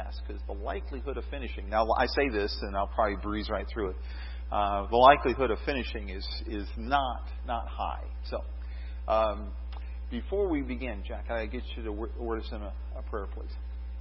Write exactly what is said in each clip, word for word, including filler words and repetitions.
task, because the likelihood of finishing, now I say this and I'll probably breeze right through it, uh, the likelihood of finishing is is not not high. So um, before we begin, Jack, can I get you to word us in a, a prayer, please?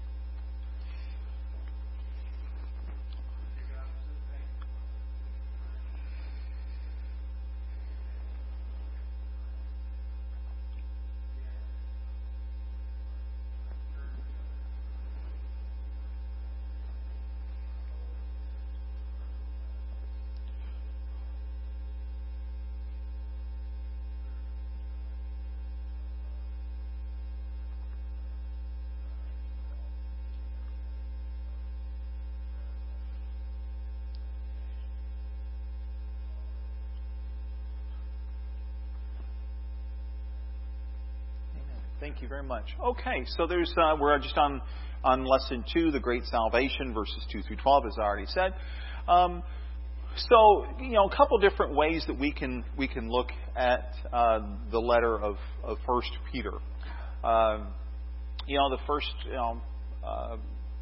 Thank you very much. Okay, so there's uh, we're just on on lesson two, the Great Salvation, verses two through twelve, as I already said. Um, so you know, a couple different ways that we can we can look at uh, the letter of of First Peter. Um, you know, the first you know, uh,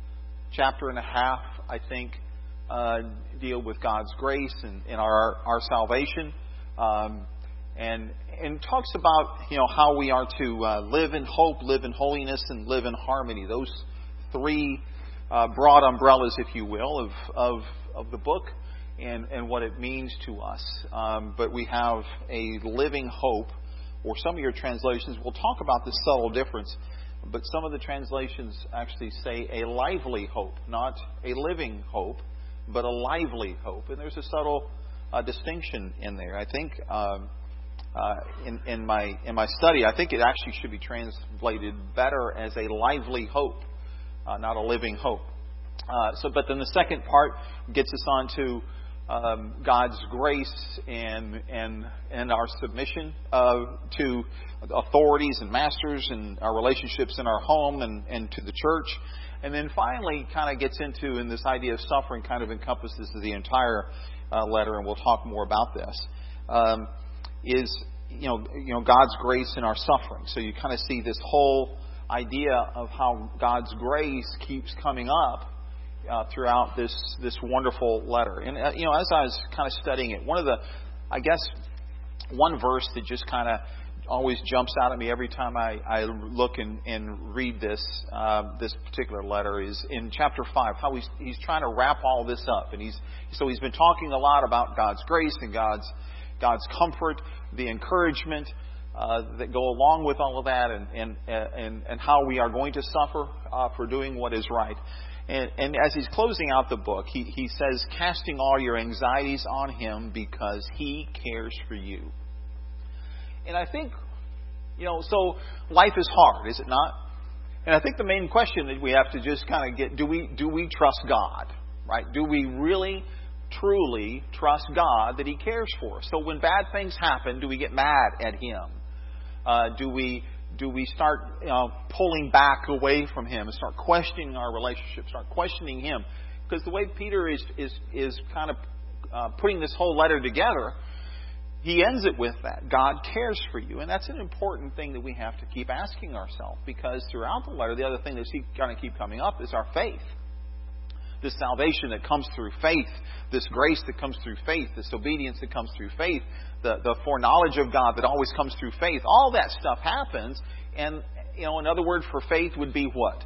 chapter and a half, I think, uh, deal with God's grace and, and our our salvation. Um, And and talks about, you know, how we are to uh, live in hope, live in holiness, and live in harmony. Those three uh, broad umbrellas, if you will, of of, of the book and, and what it means to us. Um, but we have a living hope, or some of your translations will talk about this subtle difference. But some of the translations actually say a lively hope, not a living hope, but a lively hope. And there's a subtle uh, distinction in there. I think. Um, Uh, in, in my in my study, I think it actually should be translated better as a lively hope, uh, not a living hope. Uh, so, but then the second part gets us on to um, God's grace and and and our submission uh, to authorities and masters, and our relationships in our home and, and to the church. And then finally, kind of gets into, and this idea of suffering kind of encompasses the entire uh, letter, and we'll talk more about this. Um, is you know you know God's grace in our suffering. So you kind of see this whole idea of how God's grace keeps coming up uh, throughout this this wonderful letter. And uh, you know, as I was kind of studying it, one of the I guess one verse that just kind of always jumps out at me every time I, I look and, and read this uh, this particular letter is in chapter five. How he's he's trying to wrap all this up, and he's so he's been talking a lot about God's grace and God's God's comfort, the encouragement uh, that go along with all of that, and and and, and how we are going to suffer uh, for doing what is right. And, and as he's closing out the book, he, he says, casting all your anxieties on Him because He cares for you. And I think, you know, so life is hard, is it not? And I think the main question that we have to just kind of get, do we do we trust God, right? Do we really truly trust God that He cares for us? So when bad things happen, do we get mad at Him? Uh, do we do we start you know, pulling back away from Him and start questioning our relationship, start questioning Him? Because the way Peter is is is kind of uh, putting this whole letter together, he ends it with that. God cares for you. And that's an important thing that we have to keep asking ourselves, because throughout the letter, the other thing that's going to keep coming up is our faith. This salvation that comes through faith, this grace that comes through faith, this obedience that comes through faith, the, the foreknowledge of God that always comes through faith, all that stuff happens. And, you know, another word for faith would be what?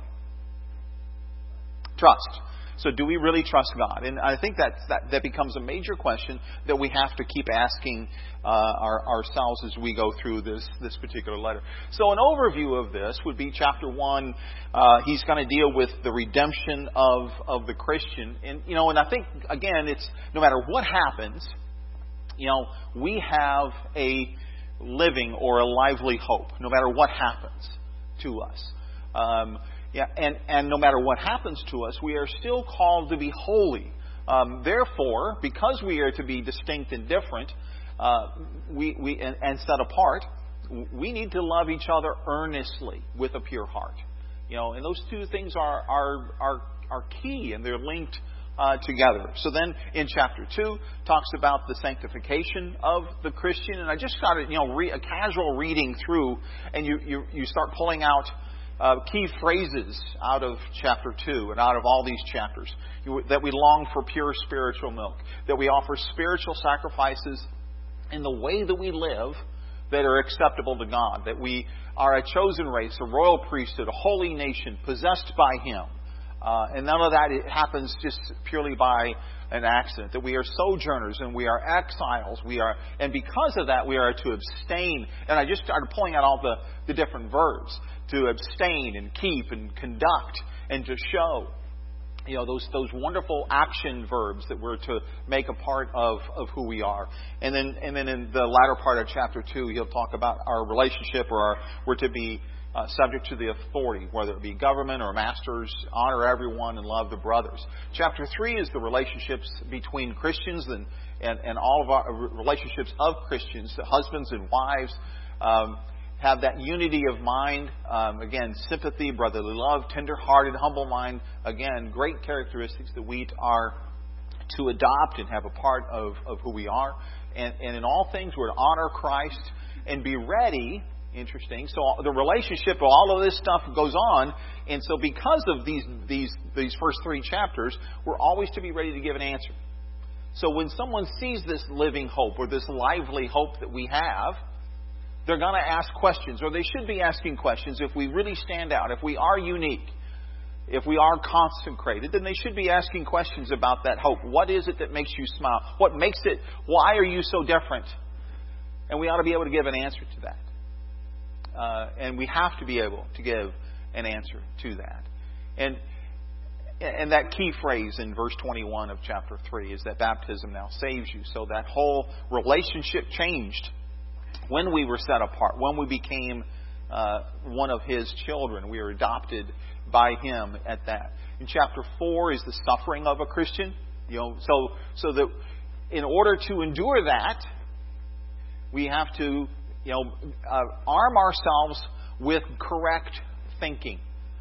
Trust. So do we really trust God? And I think that that, that becomes a major question that we have to keep asking uh, our, ourselves as we go through this this particular letter. So an overview of this would be chapter one. Uh, he's going to deal with the redemption of, of the Christian. And, you know, and I think, again, it's no matter what happens, you know, we have a living or a lively hope, no matter what happens to us. Um, yeah, and, and no matter what happens to us, we are still called to be holy. Um, therefore, because we are to be distinct and different, uh, we, we and, and set apart, we need to love each other earnestly with a pure heart. You know, and those two things are are are, are key, and they're linked uh, together. So then, in chapter two, talks about the sanctification of the Christian, and I just started, you know, re- a casual reading through, and you you you start pulling out uh, key phrases out of chapter two and out of all these chapters. That we long for pure spiritual milk. That we offer spiritual sacrifices in the way that we live that are acceptable to God. That we are a chosen race, a royal priesthood, a holy nation, possessed by Him. Uh, and none of that it happens just purely by an accident. That we are sojourners and we are exiles. We are, and because of that, we are to abstain. And I just started pulling out all the, the different verbs. To abstain and keep and conduct and to show. You know, those those wonderful action verbs that we're to make a part of, of who we are. And then and then in the latter part of chapter two, he'll talk about our relationship, or our, we're to be uh, subject to the authority, whether it be government or masters, honor everyone and love the brothers. Chapter three is the relationships between Christians and, and, and all of our relationships of Christians, husbands and wives. Um, Have that unity of mind, um, again, sympathy, brotherly love, tender-hearted, humble mind. Again, great characteristics that we are to adopt and have a part of, of who we are. And, and in all things, we're to honor Christ and be ready. Interesting. So the relationship of all of this stuff goes on. And so because of these, these, these first three chapters, we're always to be ready to give an answer. So when someone sees this living hope or this lively hope that we have, they're going to ask questions, or they should be asking questions. If we really stand out, if we are unique, if we are consecrated, then they should be asking questions about that hope. What is it that makes you smile? What makes it, why are you so different? And we ought to be able to give an answer to that. Uh, and we have to be able to give an answer to that. And and that key phrase in verse twenty-one of chapter three is that baptism now saves you. So that whole relationship changed. When we were set apart, when we became uh, one of His children, we were adopted by Him at that. In chapter four is the suffering of a Christian. You know, so so that in order to endure that, we have to, you know, uh, arm ourselves with correct thinking.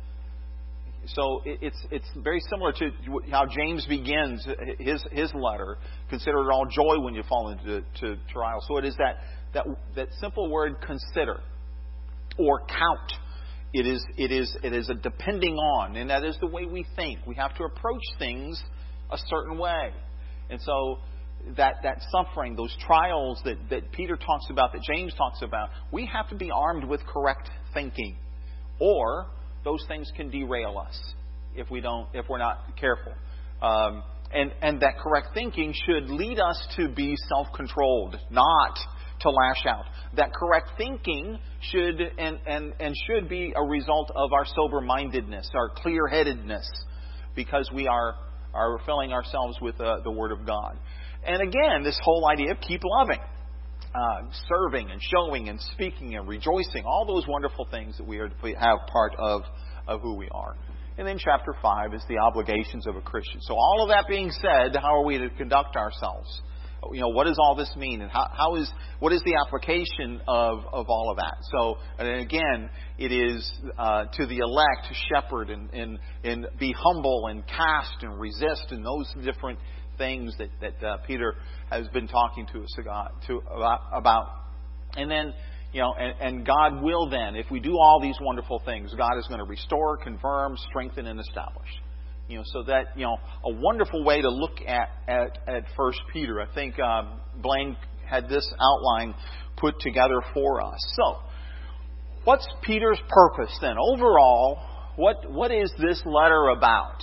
So it's it's very similar to how James begins his his letter. Consider it all joy when you fall into to trial. So it is that. That that simple word consider or count. It is it is it is a depending on, and that is the way we think. We have to approach things a certain way. And so that that suffering, those trials that, that Peter talks about, that James talks about, we have to be armed with correct thinking. Or those things can derail us if we don't if we're not careful. Um, and, and that correct thinking should lead us to be self-controlled, not to lash out. That correct thinking should and, and, and should be a result of our sober-mindedness, our clear-headedness, because we are, are filling ourselves with uh, the Word of God. And again, this whole idea of keep loving, uh, serving and showing and speaking and rejoicing, all those wonderful things that we are to have part of, of who we are. And then chapter five is the obligations of a Christian. So all of that being said, how are we to conduct ourselves? You know, what does all this mean, and how, how is what is the application of, of all of that? So, and again, it is uh, to the elect to shepherd and, and and be humble and cast and resist, and those different things that that uh, Peter has been talking to us about, to about. And then, you know, and, and God will then, if we do all these wonderful things, God is going to restore, confirm, strengthen, and establish. You know, so that, you know, a wonderful way to look at, at, at First Peter. I think um, Blaine had this outline put together for us. So, what's Peter's purpose then? Overall, what what is this letter about?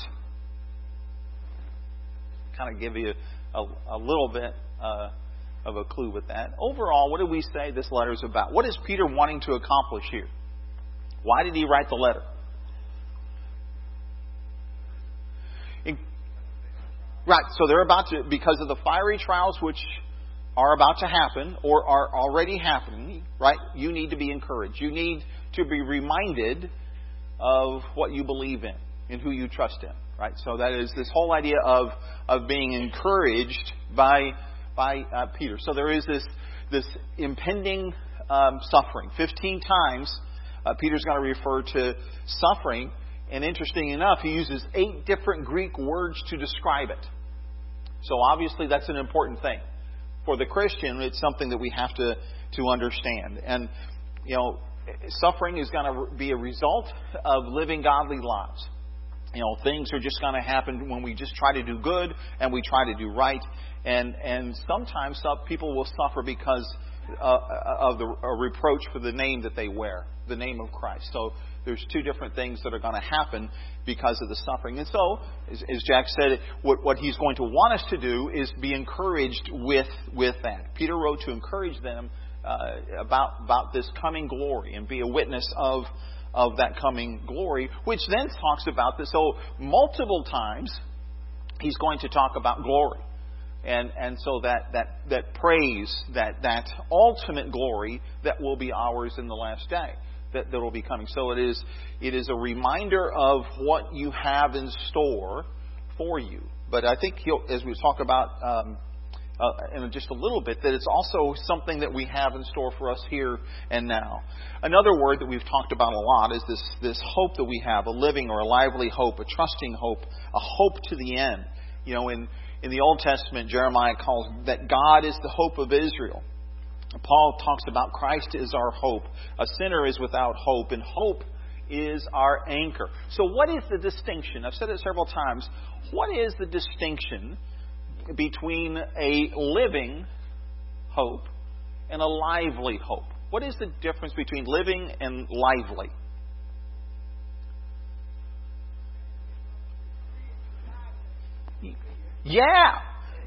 Kind of give you a, a little bit uh, of a clue with that. Overall, what did we say this letter is about? What is Peter wanting to accomplish here? Why did he write the letter? Right, so they're about to, because of the fiery trials which are about to happen or are already happening, right? You need to be encouraged. You need to be reminded of what you believe in and who you trust in, right? So that is this whole idea of of being encouraged by by uh, Peter. So there is this this impending um, suffering. Fifteen times uh, Peter's going to refer to suffering, and interesting enough, he uses eight different Greek words to describe it. So obviously that's an important thing. For the Christian, it's something that we have to, to understand. And, you know, suffering is going to be a result of living godly lives. You know, things are just going to happen when we just try to do good and we try to do right. And and sometimes some people will suffer because uh, of the a reproach for the name that they wear, the name of Christ. So there's two different things that are going to happen because of the suffering. And so, as, as Jack said, what, what he's going to want us to do is be encouraged with with that. Peter wrote to encourage them uh, about about this coming glory and be a witness of of that coming glory, which then talks about this. So multiple times he's going to talk about glory. And and so that, that, that praise, that, that ultimate glory that will be ours in the last day, that, that will be coming. So it is it is a reminder of what you have in store for you. But I think he'll, as we talk about um, uh, in just a little bit, that it's also something that we have in store for us here and now. Another word that we've talked about a lot is this, this hope that we have, a living or a lively hope, a trusting hope, a hope to the end. You know, in In the Old Testament, Jeremiah calls that God is the hope of Israel. Paul talks about Christ is our hope. A sinner is without hope, and hope is our anchor. So what is the distinction? I've said it several times. What is the distinction between a living hope and a lively hope? What is the difference between living and lively? Yeah.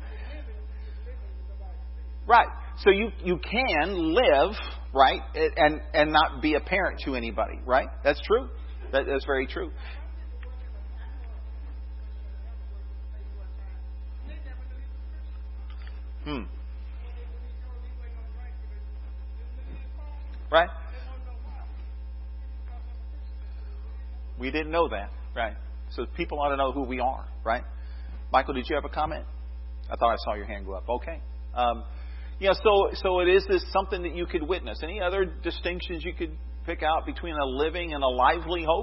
Right. So you, you can live, right, and, and not be apparent to anybody, right? That's true. That, that's very true. Hmm. Right? We didn't know that, right? So people ought to know who we are, right? Michael, did you have a comment? I thought I saw your hand go up. Okay. Um, yeah, so so it is this something that you could witness. Any other distinctions you could pick out between a living and a lively hope?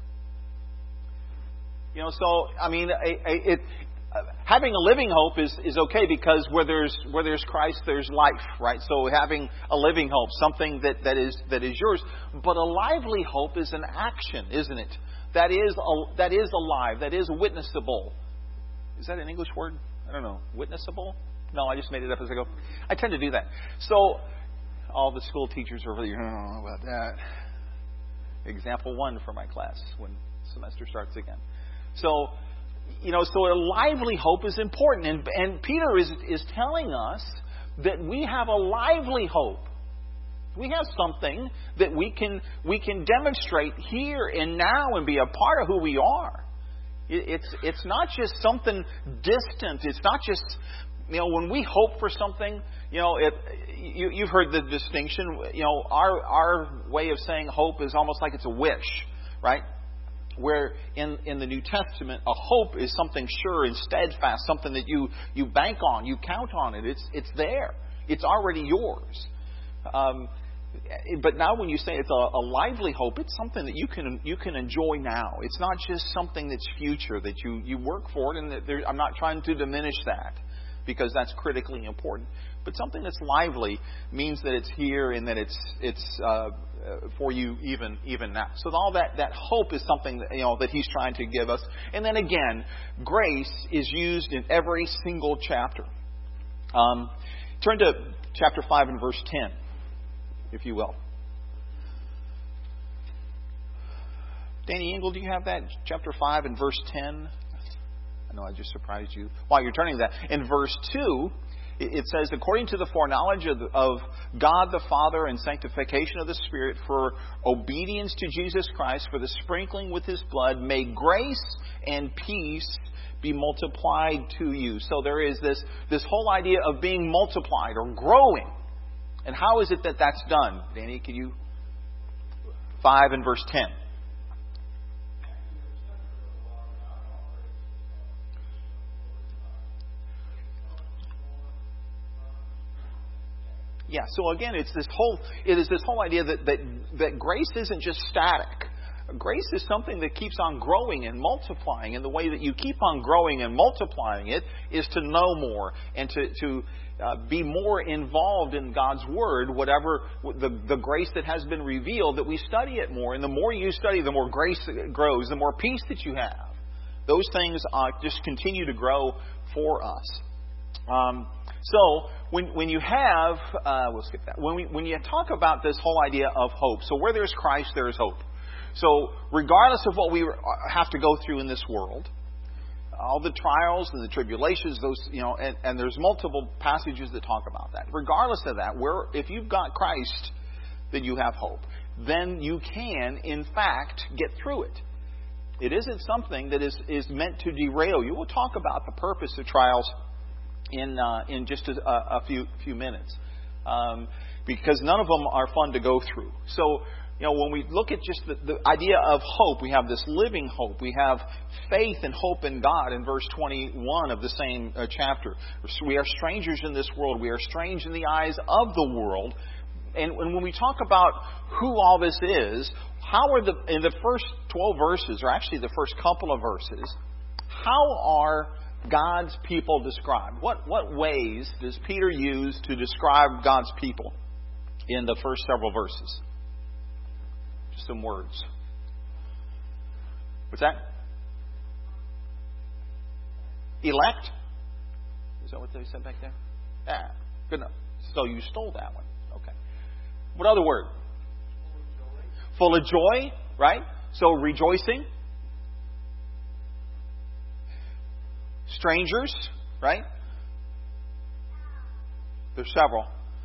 You know, so I mean, a, a, it, uh, having a living hope is, is okay because where there's where there's Christ, there's life, right? So having a living hope, something that, that is that is yours, but a lively hope is an action, isn't it? That is a, that is alive, that is witnessable. Is that an English word? I don't know. Witnessable? No, I just made it up as I go. I tend to do that. So, all the school teachers are really, I don't know about that. Example one for my class when semester starts again. So, you know, so a lively hope is important. And, and Peter is, is telling us that we have a lively hope. We have something that we can we can demonstrate here and now and be a part of who we are. It's it's not just something distant. It's not just, you know, when we hope for something, you know, it, you, you've heard the distinction. You know, our our way of saying hope is almost like it's a wish, right? Where in, in the New Testament, a hope is something sure and steadfast, something that you, you bank on, you count on it. It's it's there. It's already yours. Um, But now when you say it's a, a lively hope, it's something that you can you can enjoy now. It's not just something that's future, that you, you work for it. And that there, I'm not trying to diminish that because that's critically important. But something that's lively means that it's here and that it's it's uh, for you even even now. So all that, that hope is something that, you know, that he's trying to give us. And then again, grace is used in every single chapter. Um, turn to chapter five and verse ten. If you will. Danny Engel, do you have that? Chapter five and verse ten. I know I just surprised you. While you're turning to that, in verse two, it says, according to the foreknowledge of, of God the Father and sanctification of the Spirit, for obedience to Jesus Christ, for the sprinkling with His blood, may grace and peace be multiplied to you. So there is this, this whole idea of being multiplied or growing. And how is it that that's done? Danny, can you? five and verse ten. Yeah, so again, it's this whole, it is this whole idea that, that, that grace isn't just static. Grace is something that keeps on growing and multiplying. And the way that you keep on growing and multiplying it is to know more and to, to uh, be more involved in God's Word, whatever the, the grace that has been revealed, that we study it more. And the more you study, the more grace grows, the more peace that you have. Those things uh, just continue to grow for us. Um, so when when you have, uh, we'll skip that. When we, when you talk about this whole idea of hope, so where there's Christ, there is hope. So regardless of what we have to go through in this world, all the trials and the tribulations, those you know, and, and there's multiple passages that talk about that. Regardless of that, where if you've got Christ, then you have hope. Then you can, in fact, get through it. It isn't something that is, is meant to derail you. We'll talk about the purpose of trials in uh, in just a, a few few minutes, um, because none of them are fun to go through. So, you know, when we look at just the, the idea of hope, we have this living hope. We have faith and hope in God in verse twenty-one of the same uh, chapter. We are strangers in this world. We are strange in the eyes of the world. And when we talk about who all this is, how are the in the first twelve verses, or actually the first couple of verses, how are God's people described? What what ways does Peter use to describe God's people in the first several verses? Just some words. What's that? Elect? Is that what they said back there? Yeah, good enough. So you stole that one. Okay. What other word? Full of joy. Full of joy, right? So rejoicing. Strangers, right? There's several.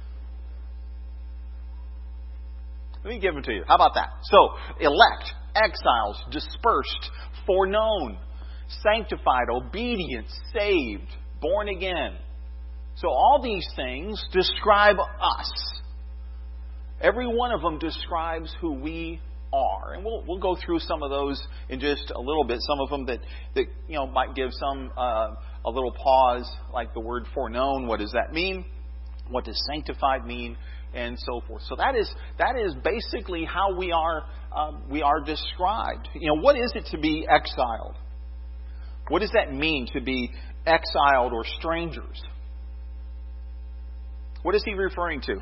Let me give them to you. How about that? So, elect, exiles, dispersed, foreknown, sanctified, obedient, saved, born again. So all these things describe us. Every one of them describes who we are. And we'll we'll go through some of those in just a little bit. Some of them that, that you know might give some uh, a little pause, like the word foreknown. What does that mean? What does sanctified mean? And so forth. So that is that is basically how we are um, we are described. You know, what is it to be exiled? What does that mean to be exiled or strangers? What is he referring to?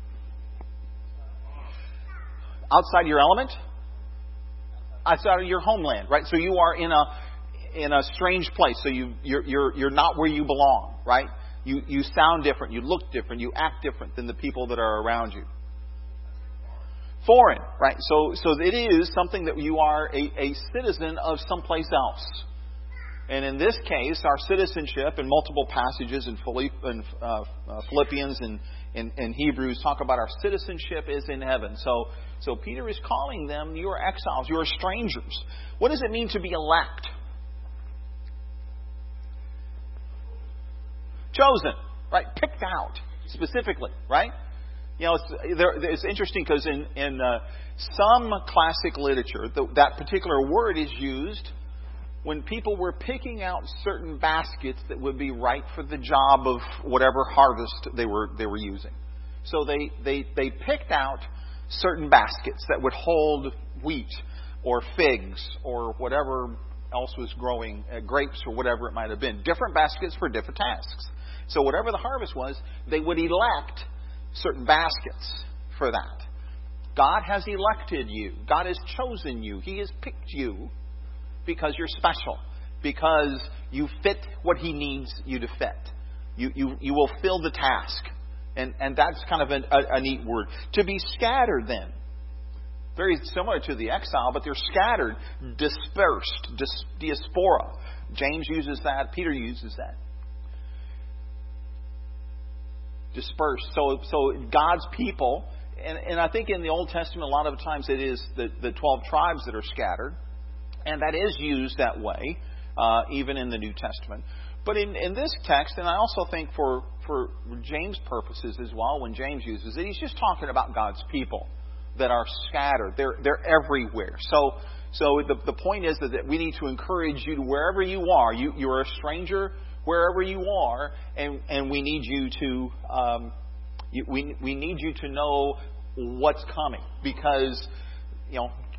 Outside your element? Outside of your homeland, right? So you are in a in a strange place. So you you're you're you're not where you belong, right? You you sound different, you look different, you act different than the people that are around you. Foreign, right? So so it is something that you are a, a citizen of someplace else. And in this case, our citizenship in multiple passages in Philippians and in, in Hebrews talk about our citizenship is in heaven. So, so Peter is calling them, you are exiles, you are strangers. What does it mean to be elect? Chosen, right? Picked out specifically, right? You know, it's, there, it's interesting because in, in uh, some classic literature, the, that particular word is used when people were picking out certain baskets that would be right for the job of whatever harvest they were they were using. So they, they, they picked out certain baskets that would hold wheat or figs or whatever else was growing, uh, grapes or whatever it might have been. Different baskets for different tasks. So whatever the harvest was, they would elect certain baskets for that. God has elected you. God has chosen you. He has picked you because you're special. Because you fit what He needs you to fit. You you, you will fill the task. And and that's kind of a, a, a neat word. To be scattered then. Very similar to the exile, but they're scattered, dispersed, dis, diaspora. James uses that. Peter uses that. Dispersed. So so God's people, and, and I think in the Old Testament a lot of times it is the, the twelve tribes that are scattered. And that is used that way, uh, even in the New Testament. But in, in this text, and I also think for, for James' purposes as well, when James uses it, he's just talking about God's people that are scattered. They're they're everywhere. So so the, the point is that, that we need to encourage you to wherever you are. You you're a stranger wherever you are, and, and we need you to um, you, we we need you to know what's coming, because you know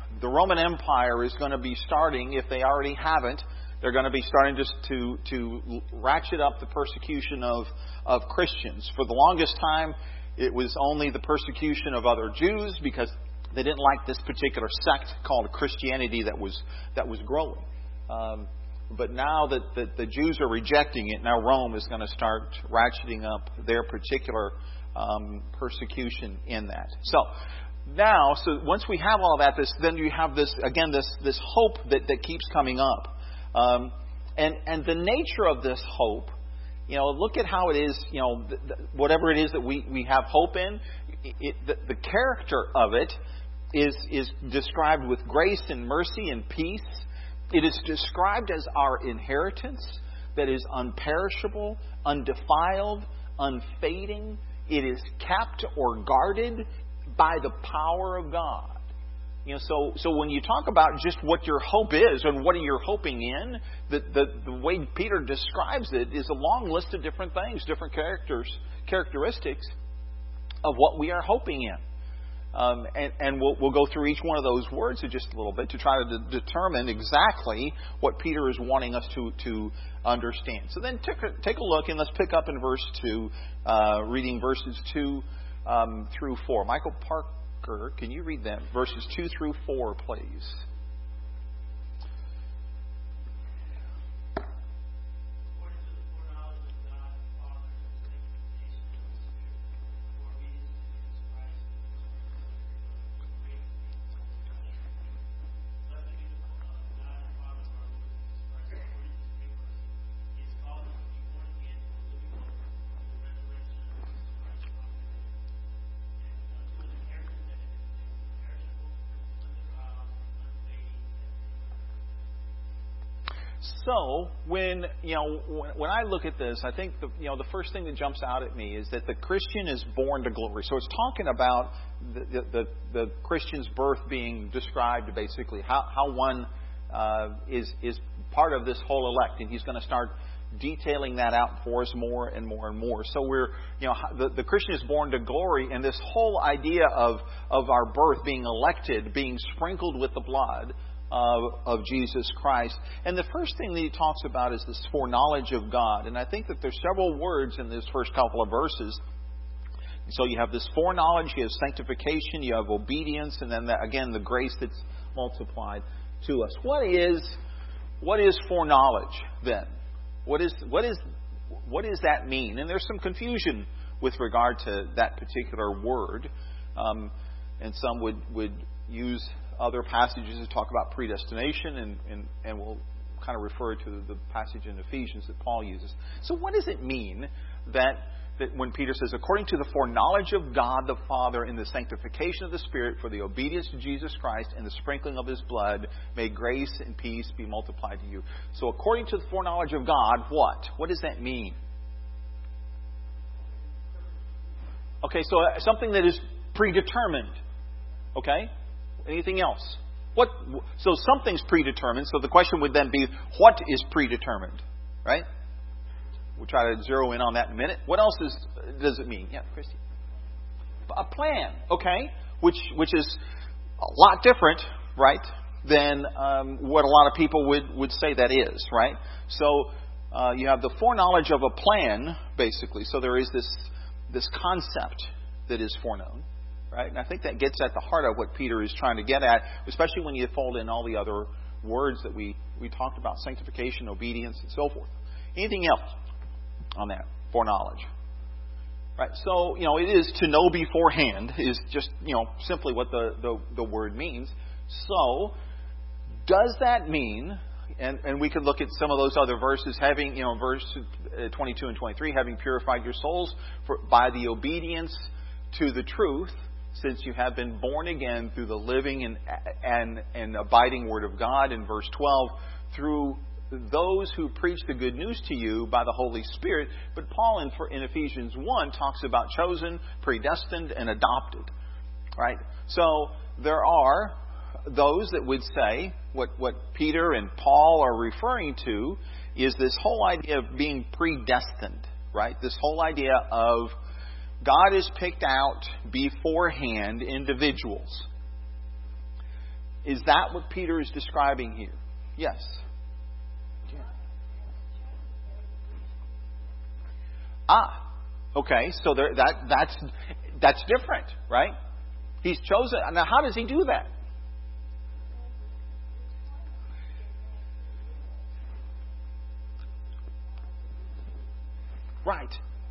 the Roman Empire is going to be starting, if they already haven't, they're going to be starting just to, to ratchet up the persecution of, of Christians. For the longest time, it was only the persecution of other Jews because they didn't like this particular sect called Christianity that was that was growing. Um, but now that the, the Jews are rejecting it, now Rome is going to start ratcheting up their particular um, persecution in that. So now, so once we have all of that, this, then you have this again this this hope that, that keeps coming up, um, and and the nature of this hope. You know, look at how it is, you know, th- th- whatever it is that we, we have hope in, it, the, the character of it is, is described with grace and mercy and peace. It is described as our inheritance that is unperishable, undefiled, unfading. It is kept or guarded by the power of God. You know, so so when you talk about just what your hope is and what are you hoping in, the, the the way Peter describes it is a long list of different things, different characters, characteristics of what we are hoping in. Um, and and we'll, we'll go through each one of those words in just a little bit to try to de- determine exactly what Peter is wanting us to, to understand. So then take a, take a look, and let's pick up in verse two, uh, reading verses two um, through four. Michael Park. Can you read that? Verses two through four, please. So when you know when I look at this, I think the you know the first thing that jumps out at me is that the Christian is born to glory. So it's talking about the the, the Christian's birth being described, basically how how one uh, is is part of this whole elect, and he's going to start detailing that out for us more and more and more. So we're you know the, the Christian is born to glory, and this whole idea of of our birth being elected, being sprinkled with the blood Of, of Jesus Christ. And the first thing that he talks about is this foreknowledge of God. And I think that there's several words in this first couple of verses. So you have this foreknowledge, you have sanctification, you have obedience, and then that, again the grace that's multiplied to us. What is what is foreknowledge then? What is what is what does that mean? And there's some confusion with regard to that particular word. Um, and some would would use other passages that talk about predestination, and, and, and we'll kind of refer to the passage in Ephesians that Paul uses. So what does it mean that, that when Peter says, according to the foreknowledge of God the Father in the sanctification of the Spirit for the obedience to Jesus Christ and the sprinkling of His blood, may grace and peace be multiplied to you. So according to the foreknowledge of God, what? What does that mean? Okay, so something that is predetermined. Okay? Anything else? What? So something's predetermined. So the question would then be, what is predetermined? Right? We'll try to zero in on that in a minute. What else is, does it mean? Yeah, Christy. A plan. Okay, which which is a lot different, right, than um, what a lot of people would, would say that is, right? So uh, you have the foreknowledge of a plan, basically. So there is this this concept that is foreknown. Right? And I think that gets at the heart of what Peter is trying to get at, especially when you fold in all the other words that we, we talked about, sanctification, obedience, and so forth. Anything else on that? Foreknowledge. Right? So, you know, it is to know beforehand is just, you know, simply what the, the, the word means. So, does that mean, and, and we could look at some of those other verses, having, you know, verse twenty-two and twenty-three, having purified your souls for, by the obedience to the truth, since you have been born again through the living and, and, and abiding Word of God, in verse twelve, through those who preach the good news to you by the Holy Spirit. But Paul in, in Ephesians one talks about chosen, predestined, and adopted. Right? So there are those that would say what, what Peter and Paul are referring to is this whole idea of being predestined. Right? This whole idea of God has picked out beforehand individuals. Is that what Peter is describing here? Yes. Ah, okay. So there, that that's that's different, right? He's chosen. Now, how does he do that? Right.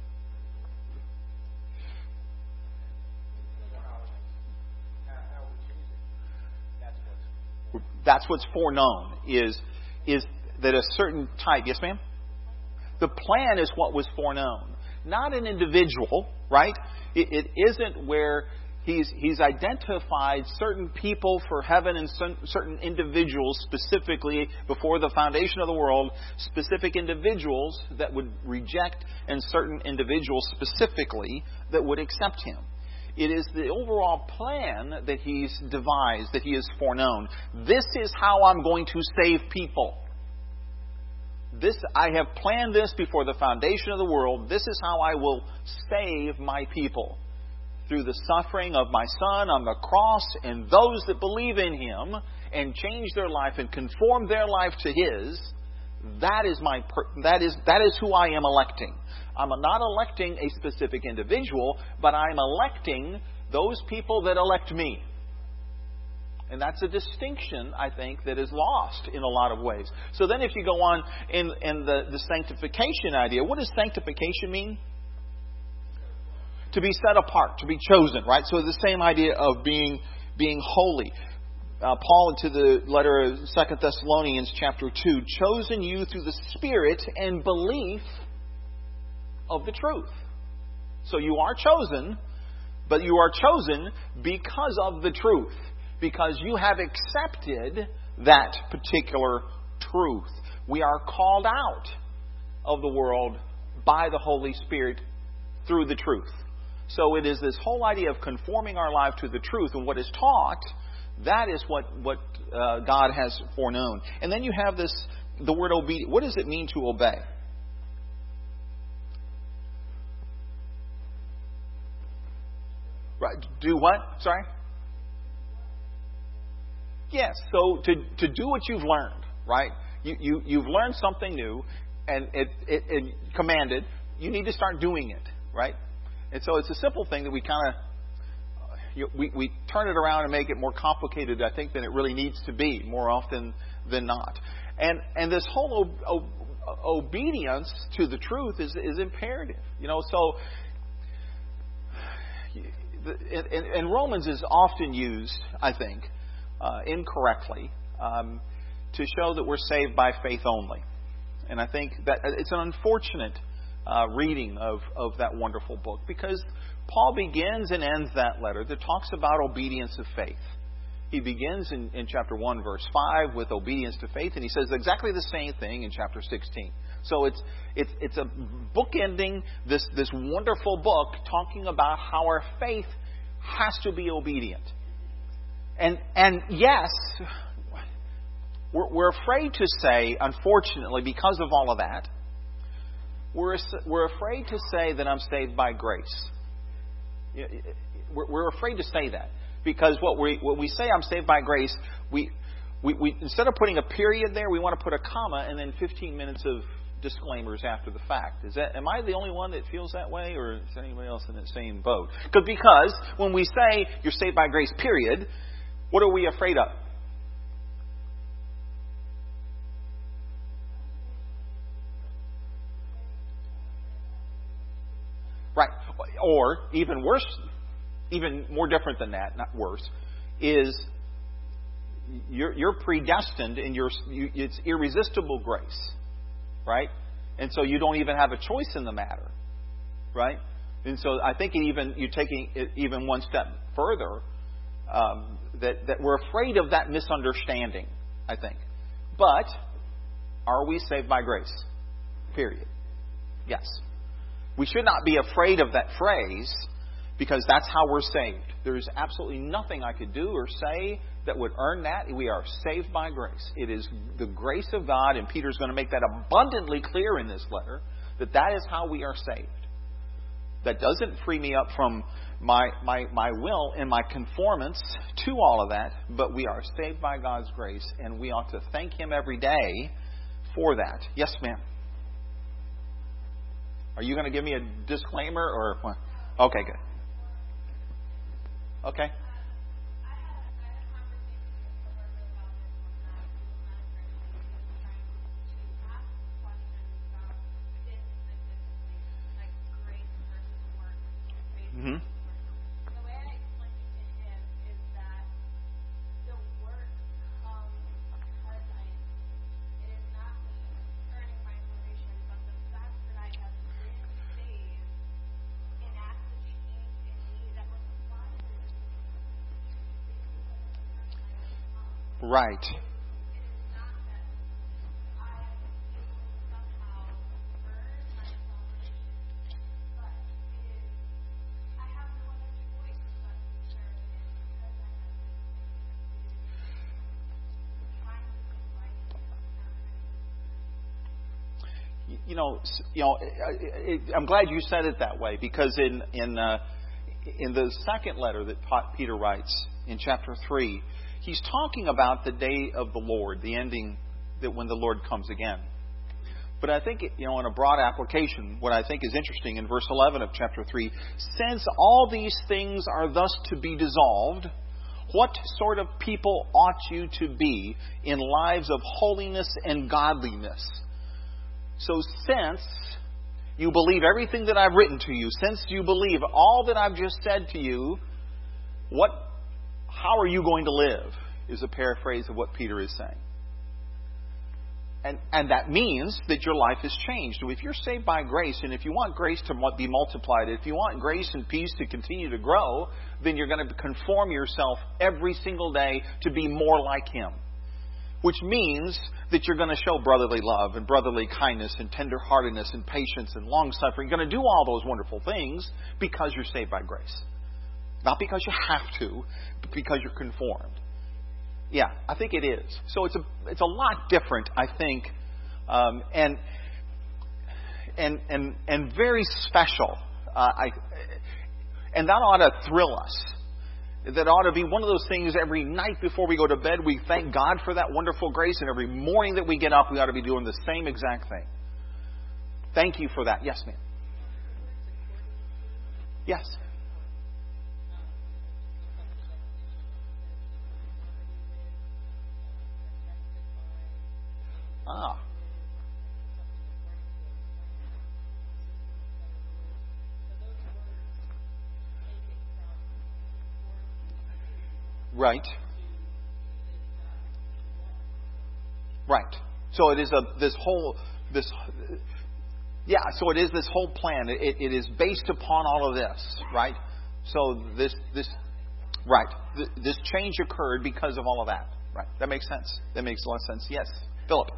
That's what's foreknown, is is that a certain type. Yes, ma'am? The plan is what was foreknown, not an individual, right? It, it isn't where he's he's identified certain people for heaven and some, certain individuals specifically before the foundation of the world, specific individuals that would reject, and certain individuals specifically that would accept him. It is the overall plan that he's devised, that he has foreknown. This is how I'm going to save people. This, I have planned this before the foundation of the world. This is how I will save my people. Through the suffering of my Son on the cross, and those that believe in Him and change their life and conform their life to His, that is my that is that is who I am electing. I'm not electing a specific individual, but I'm electing those people that elect me. And that's a distinction, I think, that is lost in a lot of ways. So then if you go on in, in the, the sanctification idea, what does sanctification mean? To be set apart, to be chosen, right? So the same idea of being being holy. Uh, Paul, into the letter of Second Thessalonians chapter two, chosen you through the Spirit and belief of the truth. So you are chosen, but you are chosen because of the truth. Because you have accepted that particular truth. We are called out of the world by the Holy Spirit through the truth. So it is this whole idea of conforming our life to the truth and what is taught. That is what, what uh, God has foreknown. And then you have this, the word obedience. What does it mean to obey? Right. Do what? Sorry? Yes. So to, to do what you've learned, right? You, you, you've learned something new and it, it, it commanded. You need to start doing it, right? And so it's a simple thing that we kind of, you know, we, we turn it around and make it more complicated, I think, than it really needs to be more often than not. And and this whole o- o- obedience to the truth is is imperative. You know, so in, in Romans is often used, I think, uh, incorrectly, um, to show that we're saved by faith only. And I think that it's an unfortunate Uh, reading of, of that wonderful book, because Paul begins and ends that letter that talks about obedience of faith. He begins in, in chapter one, verse five, with obedience to faith, and he says exactly the same thing in chapter sixteen. So it's it's it's a bookending this this wonderful book talking about how our faith has to be obedient. And and yes, we're, we're afraid to say, unfortunately, because of all of that, We're we're afraid to say that I'm saved by grace. We're, we're afraid to say that because what we when we say I'm saved by grace, we, we we instead of putting a period there, we want to put a comma and then fifteen minutes of disclaimers after the fact. Is that am I the only one that feels that way, or is anybody else in that same boat? Because when we say you're saved by grace, period, what are we afraid of? Right. Or even worse, even more different than that, not worse, is you're, you're predestined and you're, you, it's irresistible grace. Right? And so you don't even have a choice in the matter. Right? And so I think it even you're taking it even one step further, um, that, that we're afraid of that misunderstanding, I think. But are we saved by grace? Period. Yes. We should not be afraid of that phrase because that's how we're saved. There's absolutely nothing I could do or say that would earn that. We are saved by grace. It is the grace of God, and Peter's going to make that abundantly clear in this letter, that that is how we are saved. That doesn't free me up from my, my, my will and my conformance to all of that, but we are saved by God's grace, and we ought to thank Him every day for that. Yes, ma'am. Are you going to give me a disclaimer or what? Okay, good. Okay. Mm-hmm. The way I explained it to him is that the work comes because I, it is not me earning my salvation, but the fact that I have been saved enacts a change in me that was applied to this. Right. It is not that I am able to somehow earn my salvation, but it is I have no other choice but to serve Him because I have been trying to be right, not right. You know, you know. I'm glad you said it that way, because in in uh, in the second letter that Peter writes in chapter three, he's talking about the day of the Lord, the ending, that when the Lord comes again. But I think, you know, in a broad application, what I think is interesting in verse eleven of chapter three, since all these things are thus to be dissolved, what sort of people ought you to be in lives of holiness and godliness? So since you believe everything that I've written to you, since you believe all that I've just said to you, what, how are you going to live? Is a paraphrase of what Peter is saying. And, and that means that your life has changed. So if you're saved by grace, and if you want grace to be multiplied, if you want grace and peace to continue to grow, then you're going to conform yourself every single day to be more like Him. Which means that you're going to show brotherly love and brotherly kindness and tenderheartedness and patience and long-suffering. You're going to do all those wonderful things because you're saved by grace. Not because you have to, but because you're conformed. Yeah, I think it is. So it's a it's a lot different, I think, um, and and and and very special. Uh, I and that ought to thrill us. That ought to be one of those things every night before we go to bed. We thank God for that wonderful grace, and every morning that we get up, we ought to be doing the same exact thing. Thank you for that. Yes, ma'am. Yes. Ah. Right. Right. So it is a this whole this yeah. So it is this whole plan. It, it is based upon all of this, right? So this this right. This change occurred because of all of that. Right. That makes sense. That makes a lot of sense. Yes, Philip.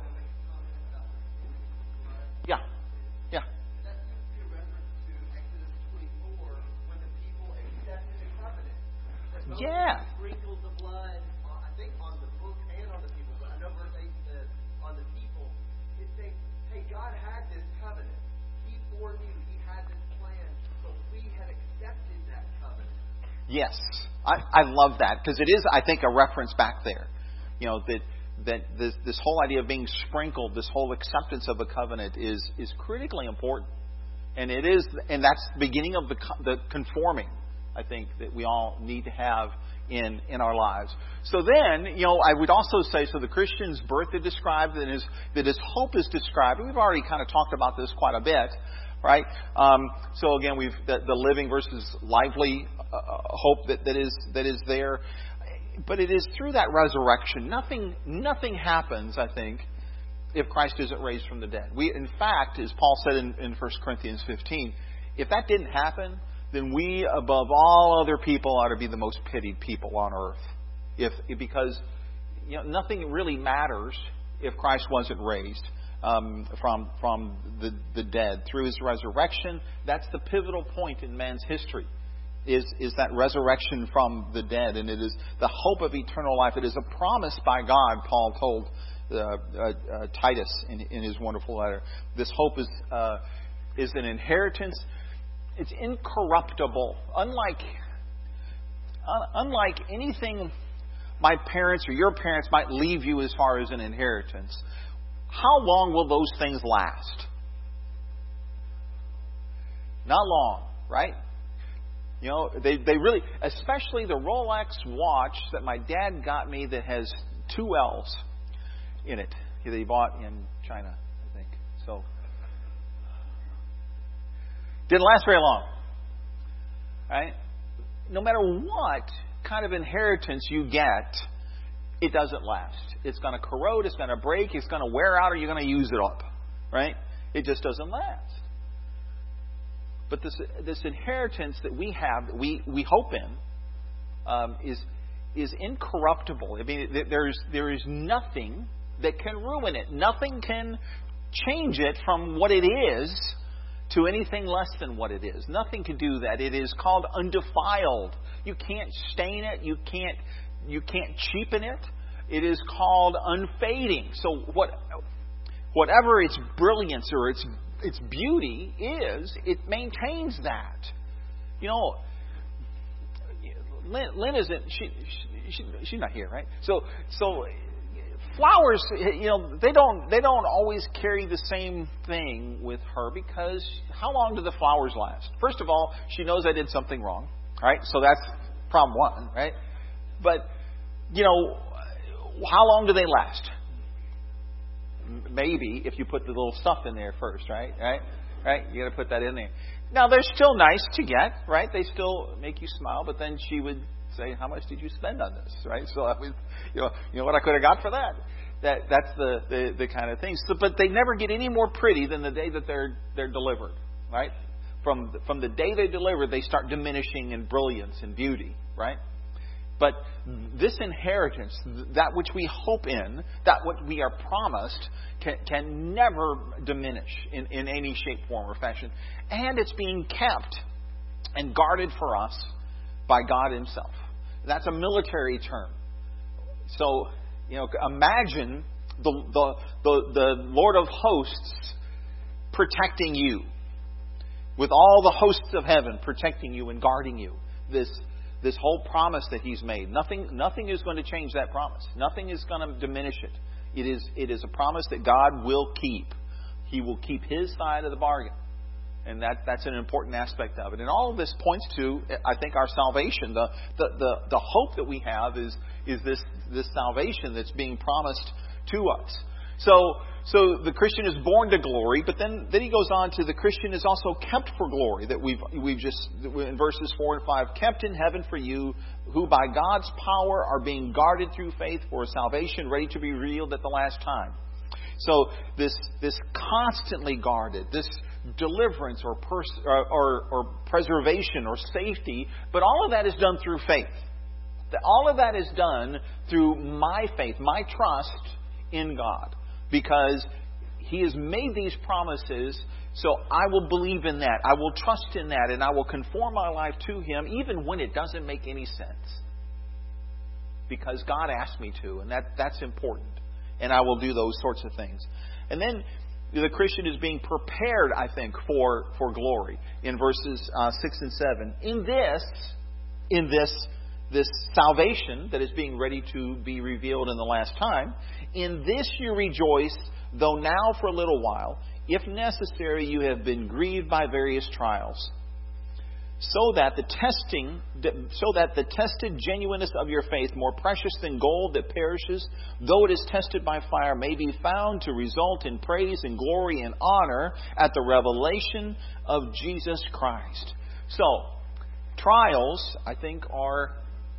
Yeah. Yeah. That seems to be a reference to Exodus twenty-four when the people accepted the covenant. That Yeah. sprinkled the blood, on, I think, on the book and on the people. But I know verse eight says on the people. It's saying, hey, God had this covenant. He foreknew. He had this plan. But we had accepted that covenant. Yes. I, I love that because it is, I think, a reference back there. You know, that that this, this whole idea of being sprinkled, this whole acceptance of a covenant is is critically important. And it is, and that's the beginning of the the conforming, I think, that we all need to have in, in our lives. So then, you know, I would also say, so the Christian's birth is described, that his, that his hope is described. We've already kind of talked about this quite a bit, right? Um, so again, we've the, the living versus lively uh, hope that, that is that is there. But it is through that resurrection. Nothing, nothing happens, I think, if Christ isn't raised from the dead. We, in fact, as Paul said in, in First Corinthians fifteen, if that didn't happen, then we, above all other people, ought to be the most pitied people on earth. If because you know nothing really matters if Christ wasn't raised um, from from the, the dead through His resurrection. That's the pivotal point in man's history. Is, is that resurrection from the dead, and it is the hope of eternal life. It is a promise by God, Paul told uh, uh, uh, Titus in, in his wonderful letter. This hope is uh, is an inheritance, it's incorruptible. Unlike un, unlike anything my parents or your parents might leave you as far as an inheritance, how long will those things last? Not long, right? You know, they, they really, especially the Rolex watch that my dad got me that has two L's in it that he bought in China, I think. So, didn't last very long, right? No matter what kind of inheritance you get, it doesn't last. It's going to corrode, it's going to break, it's going to wear out, or you're going to use it up, right? It just doesn't last. But this this inheritance that we have, that we, we hope in, um, is is incorruptible. I mean, there's there is nothing that can ruin it. Nothing can change it from what it is to anything less than what it is. Nothing can do that. It is called undefiled. You can't stain it. You can't you can't cheapen it. It is called unfading. So what whatever its brilliance or its its beauty is, it maintains that. You know, Lynn, Lynn isn't she, she she's not here, right? So so flowers, you know, they don't they don't always carry the same thing with her, because how long do the flowers last? First of all, she knows I did something wrong, right? So that's problem one, right? But you know, how long do they last? Maybe if you put the little stuff in there first, right? Right? Right? You got to put that in there. Now they're still nice to get, right? They still make you smile. But then she would say, "How much did you spend on this?" Right? So I was, you know, you know what I could have got for that. That that's the, the, the kind of thing. So, but they never get any more pretty than the day that they're they're delivered, right? From from the day they're delivered, they start diminishing in brilliance and beauty, right? But this inheritance, that which we hope in, that what we are promised, can, can never diminish in, in any shape, form, or fashion. And it's being kept and guarded for us by God Himself. That's a military term. So, you know, imagine the the the, the Lord of hosts protecting you, with all the hosts of heaven protecting you and guarding you. This This whole promise that He's made. Nothing nothing is going to change that promise. Nothing is going to diminish it. It is it is a promise that God will keep. He will keep His side of the bargain. And that, that's an important aspect of it. And all of this points to, I think, our salvation. The the, the, the hope that we have is is this, this salvation that's being promised to us. So So the Christian is born to glory, but then, then he goes on to the Christian is also kept for glory, that we've we've just in verses four and five, kept in heaven for you, who by God's power are being guarded through faith for a salvation ready to be revealed at the last time. So this this constantly guarded, this deliverance or, pers- or, or, or preservation or safety, but all of that is done through faith. All of that is done through my faith, my trust in God. Because He has made these promises, so I will believe in that. I will trust in that, and I will conform my life to Him, even when it doesn't make any sense. Because God asked me to, and that, that's important. And I will do those sorts of things. And then the Christian is being prepared, I think, for, for glory. In verses uh, six and seven. In this, in this This salvation that is being ready to be revealed in the last time, in this you rejoice, though now for a little while, if necessary, you have been grieved by various trials, so that the testing, so that the tested genuineness of your faith, more precious than gold that perishes, though it is tested by fire, may be found to result in praise and glory and honor at the revelation of Jesus Christ. So, trials, I think, are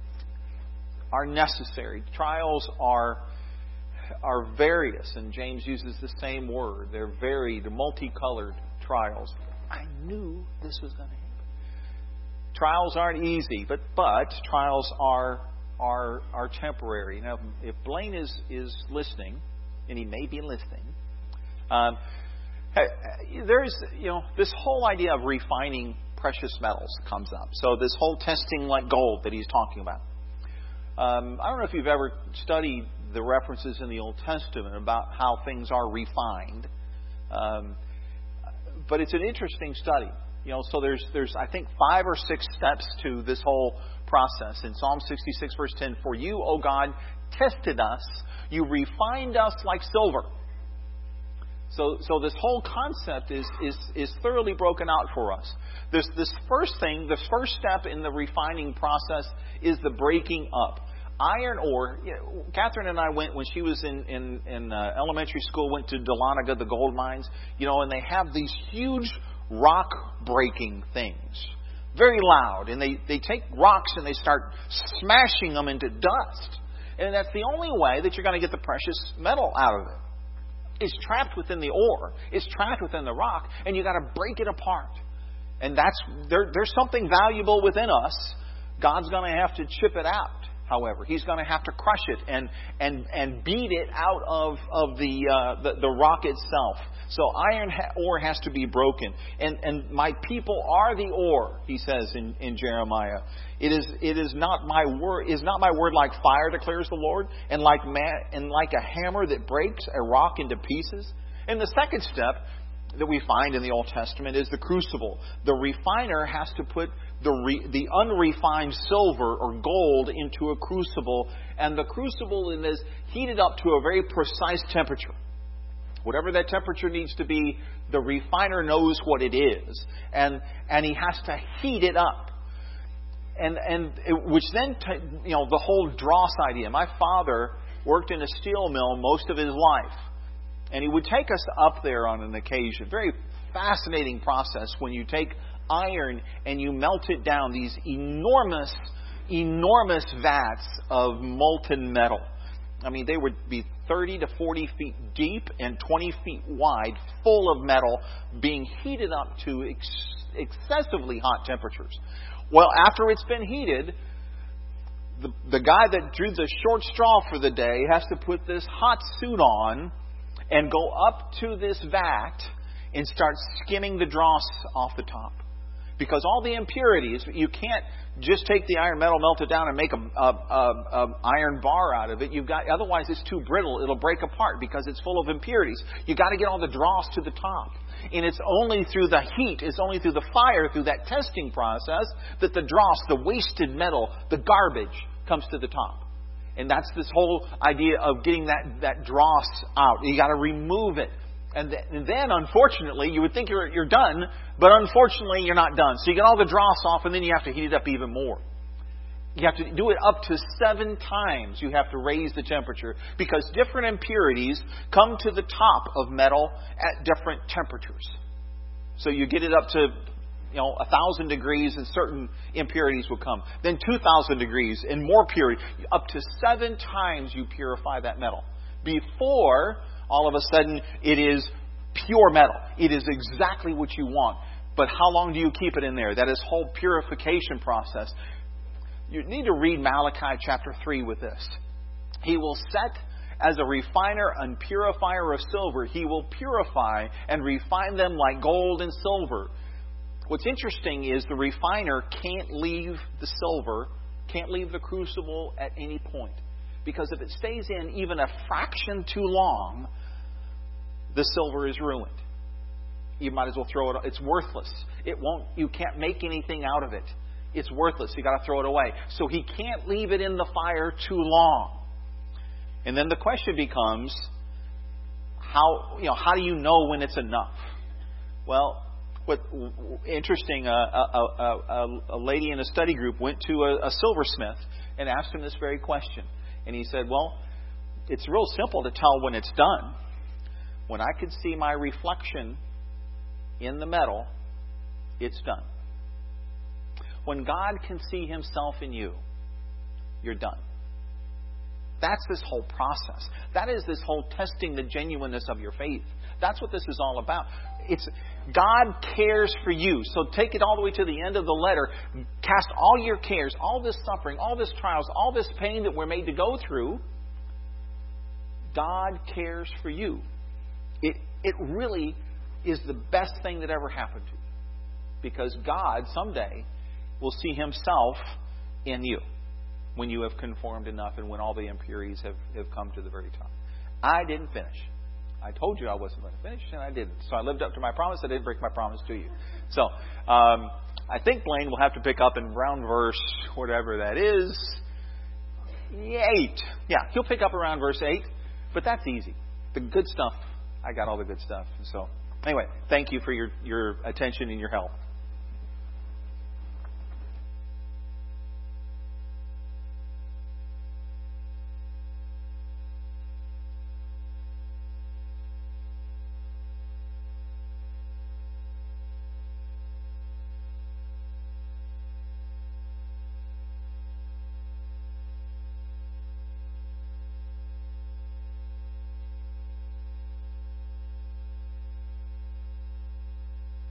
are necessary. Trials are are various, and James uses the same word. They're varied, multicolored trials. I knew this was going to happen. Trials aren't easy, but but trials are are are temporary. Now, if Blaine is is listening, and he may be listening, um, there's you know this whole idea of refining precious metals comes up. So this whole testing like gold that he's talking about. Um, I don't know if you've ever studied the references in the Old Testament about how things are refined. Um, but it's an interesting study. You know, so there's, there's I think, five or six steps to this whole process. In Psalm sixty-six, verse ten, for you, O God, tested us. You refined us like silver. So, so this whole concept is, is, is thoroughly broken out for us. This, this first thing, this first step in the refining process is the breaking up. Iron ore, you know, Catherine and I went when she was in, in, in uh, elementary school, went to Dahlonega, the gold mines, you know, and they have these huge rock breaking things. Very loud. And they, they take rocks and they start smashing them into dust. And that's the only way that you're going to get the precious metal out of it. It's trapped within the ore. It's trapped within the rock. And you've got to break it apart. And that's there, there's something valuable within us. God's going to have to chip it out. However, He's going to have to crush it and and and beat it out of of the uh, the, the rock itself. So iron ha- ore has to be broken, and and my people are the ore. He says in, in Jeremiah, it is it is not my word is not my word like fire, declares the Lord, and like ma- and like a hammer that breaks a rock into pieces. And the second step that we find in the Old Testament is the crucible. The refiner has to put the re, the unrefined silver or gold into a crucible, and the crucible is heated up to a very precise temperature. Whatever that temperature needs to be, the refiner knows what it is, and and he has to heat it up. And and it, which then t- you know the whole dross idea. My father worked in a steel mill most of his life. And he would take us up there on an occasion. Very fascinating process when you take iron and you melt it down. These enormous, enormous vats of molten metal. I mean, they would be thirty to forty feet deep and twenty feet wide, full of metal, being heated up to ex- excessively hot temperatures. Well, after it's been heated, the, the guy that drew the short straw for the day has to put this hot suit on and go up to this vat and start skimming the dross off the top. Because all the impurities, you can't just take the iron metal, melt it down, and make a, a, a, a iron bar out of it. You've got, otherwise, it's too brittle. It'll break apart because it's full of impurities. You've got to get all the dross to the top. And it's only through the heat, it's only through the fire, through that testing process, that the dross, the wasted metal, the garbage, comes to the top. And that's this whole idea of getting that, that dross out. You got to remove it. And, th- and then, unfortunately, you would think you're, you're done, but unfortunately, you're not done. So you get all the dross off, and then you have to heat it up even more. You have to do it up to seven times. You have to raise the temperature because different impurities come to the top of metal at different temperatures. So you get it up to, you know, a thousand degrees, and certain impurities will come. Then two thousand degrees and more purity. Up to seven times you purify that metal before all of a sudden it is pure metal. It is exactly what you want. But how long do you keep it in there? That is whole purification process. You need to read Malachi chapter three with this. He will set as a refiner and purifier of silver. He will purify and refine them like gold and silver. What's interesting is the refiner can't leave the silver, can't leave the crucible at any point. Because if it stays in even a fraction too long, the silver is ruined. You might as well throw it. It's worthless. It won't. You can't make anything out of it. It's worthless. You got to throw it away. So he can't leave it in the fire too long. And then the question becomes, how you know how do you know when it's enough? Well, what interesting, uh, a, a, a, a lady in a study group went to a, a silversmith and asked him this very question. And he said, well, it's real simple to tell when it's done. When I could see my reflection in the metal, it's done. When God can see Himself in you, you're done. That's this whole process. That is this whole testing the genuineness of your faith. That's what this is all about. It's God cares for you. So take it all the way to the end of the letter. Cast all your cares, all this suffering, all this trials, all this pain that we're made to go through. God cares for you. It it really is the best thing that ever happened to you. Because God someday will see Himself in you when you have conformed enough and when all the impurities have, have come to the very top. I didn't finish. I told you I wasn't going to finish, and I didn't. So I lived up to my promise. I didn't break my promise to you. So, Um, I think Blaine will have to pick up in around verse, whatever that is, eight. Yeah, he'll pick up around verse eight, but that's easy. The good stuff, I got all the good stuff. So, anyway, thank you for your, your attention and your help.